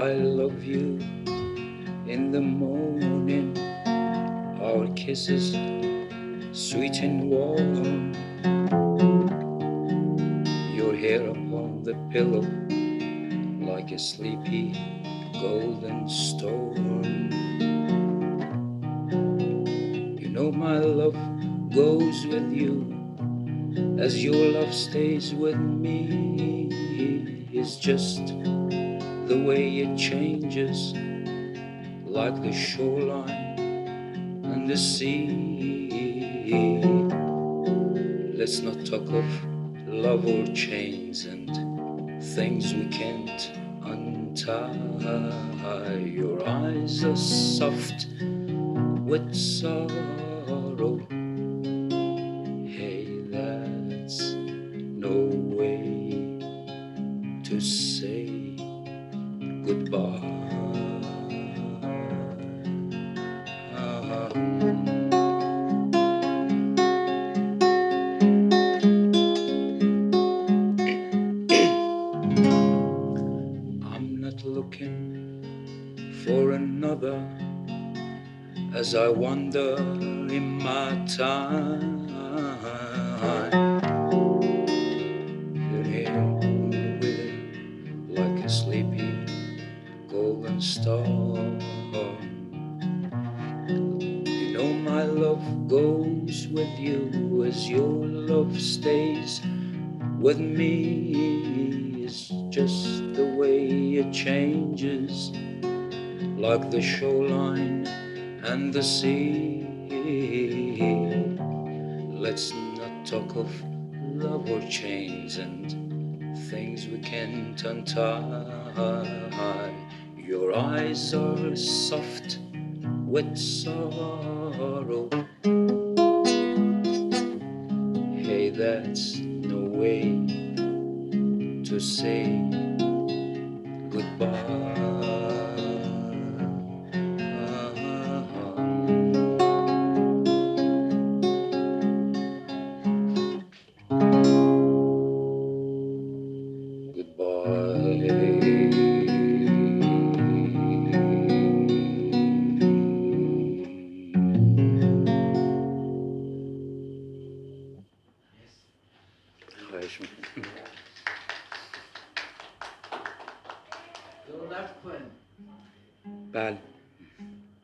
I love you in the morning, our kisses sweet and warm, your hair upon the pillow like a sleepy golden storm. You know my love goes with you as your love stays with me. It's just the way it changes like the shoreline and the sea. Let's not talk of love or chains and things we can't untie. Your eyes are soft with sorrow. Hey, that's no way to say goodbye. I'm not looking for another as I wander in my time. You're here with it like a sleepy golden star. You know my love goes with you as your love stays with me. It's just the way it changes like the shoreline and the sea. Let's not talk of love or chains and things we can't untie. Your eyes are soft with sorrow. Hey, that's no way to say goodbye. خواهش میکنم. بله